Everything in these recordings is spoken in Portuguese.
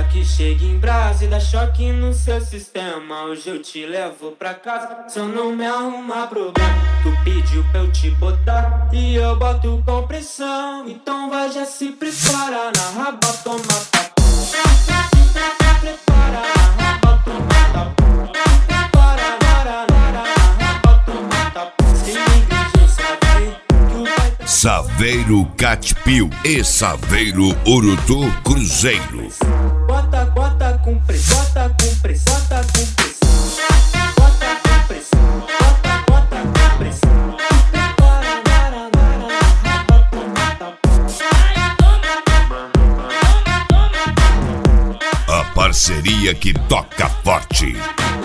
que chega em brasa e dá choque no seu sistema. Hoje eu te levo pra casa, se eu não me arrumar problema. Tu pediu pra eu te botar e eu boto com pressão. Então vai, já se prepara, na raba toma tapa. Prepara, na raba toma tapa. Prepara, na raba toma tapa. Sem negligência, vai que o pai tá... Saveiro Catpil e Saveiro Urutu Cruzeiro. Bota com pressão, bota com pressão, bota com pressão. Bota com pressão, bota com pressão. A parceria que toca forte.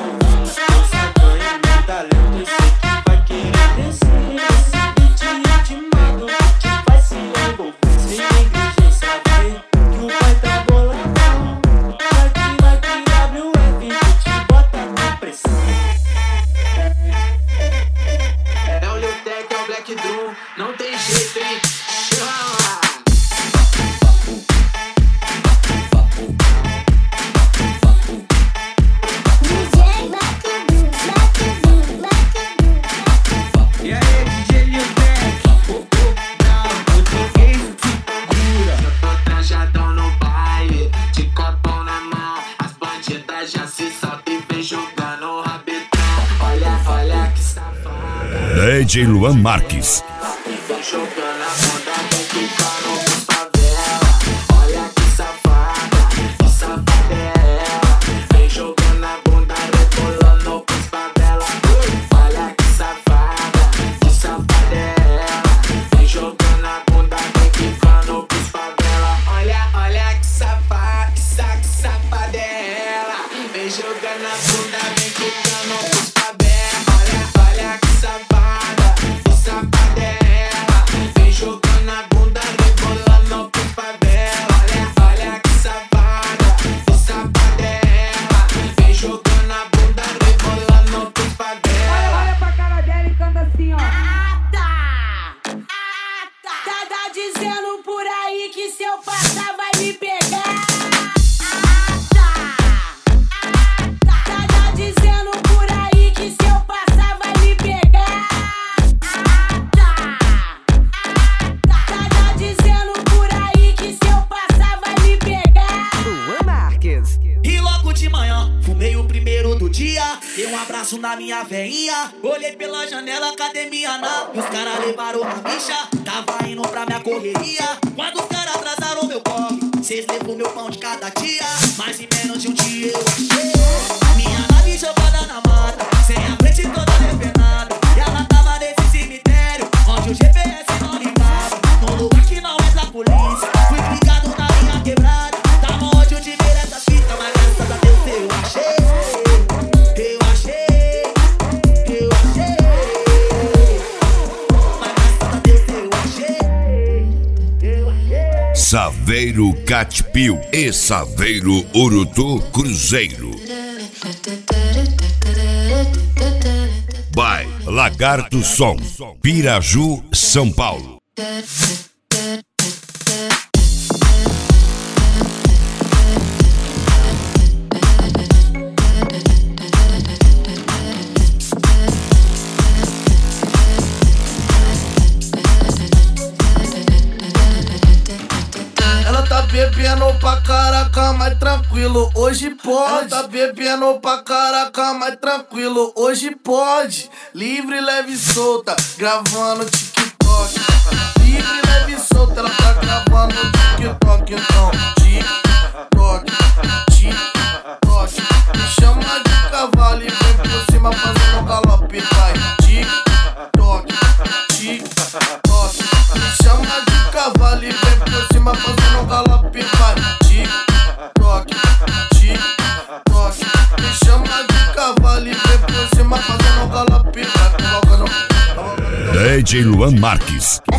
Não tem jeito, hein? E aí, DJ Lil Tech? Não, toquei isso, segura. Eu tô trajadão no baile, de copão na mão. As bandidas já se soltam e vem jogando o rabetão. Olha que safada. DJ Luan Marques. Vem jogando a bunda, vem ficando com favela. Olha que safada, que safada é ela. Vem jogando a bunda, rebolando com favela. Olha que safada é ela. Vem jogando a bunda, vem ficando com favela. Olha que safada é ela. Vem jogando a bunda, vem ficando com favela. Olha que safada é ela. Vem jogando a bunda, rebolando com favela. Olha que safada é ela. Vem jogando a bunda, rebolando com favela. Olha pra cara dela e canta assim, ó. Tá dizendo por aí que se eu passar vai me pegar. Tá dizendo por aí que se eu passar vai me pegar. Tá dizendo por aí que se eu passar vai me pegar. Luan Marques. E logo de manhã, fumei o primeiro do dia. Dei um abraço na minha veinha. Olhei pela janela, cadê minha nã? Os caras levaram a bicha, tava indo pra minha correria. Quando os caras atrasaram meu corre, cês levou meu pão de cada dia. Mas em menos de um dia eu achei minha nave jogada na mata, sem a frente toda depenada. E ela tava nesse cemitério, onde o GPS não ligava. Num lugar que não entra a polícia. Fui ligado na minha quebrada. Tava onde eu tive essas fitas, mas graças a Deus eu achei. Mas graças a Deus eu achei. Saveiro Catpil e Saveiro Urutu Cruzeiro. By Lagarto Som, Piraju, São Paulo. Ela tá bebendo pra caraca, mas tranquilo, hoje pode. Ela tá bebendo pra caraca, mas tranquilo, hoje pode. Livre, leve e solta, gravando TikTok. Livre, leve e solta, ela tá gravando TikTok. Então, TikTok, TikTok. Me chama de cavalo e vem por cima fazendo um galope, vai. TikTok, TikTok. Me chama de cavalo e vem por cima fazendo um galope, vai. TikTok, TikTok. Me chama de cavalo e vem por cima fazendo um galope, vai. DJ Luan Marques.